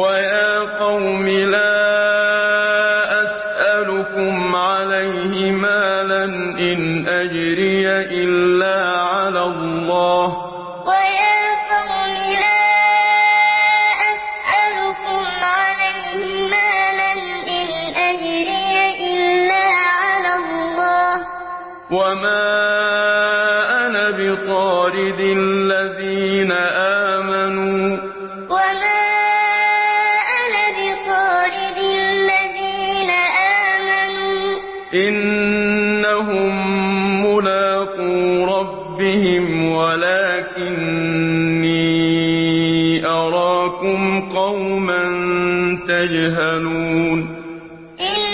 وَيَا قَوْمِ لَا أَسْأَلُكُمْ عَلَيْهِ مَالًا ۖ إِنْ أَجْرِيَ إِلَّا عَلَى اللَّهِ ۚ وَمَا أَنَا بِطَارِدِ الَّذِينَ آمَنُوا ۚ إِنَّهُم مُّلَاقُو رَبِّهِمْ وَلَٰكِنِّي أَرَاكُمْ قَوْمًا تَجْهَلُونَ